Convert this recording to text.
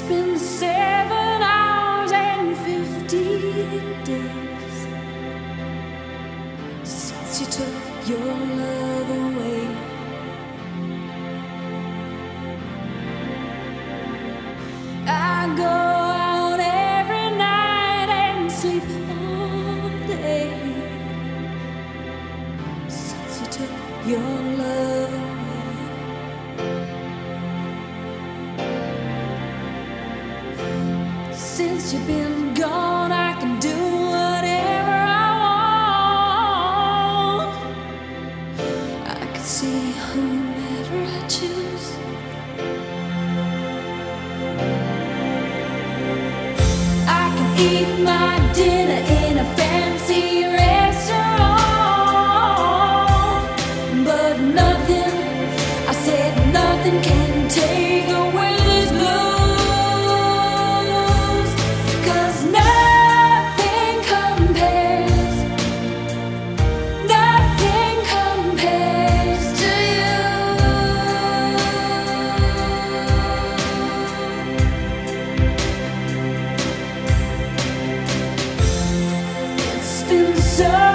been 7 hours and 50 days since you took your love away. I go out every night and sleep all day since you took your love away. Since you've been gone, I can do whatever I want. I can see whomever I choose. I can eat my dinner in a fancy restaurant, but nothing, I said nothing can take away this blues. So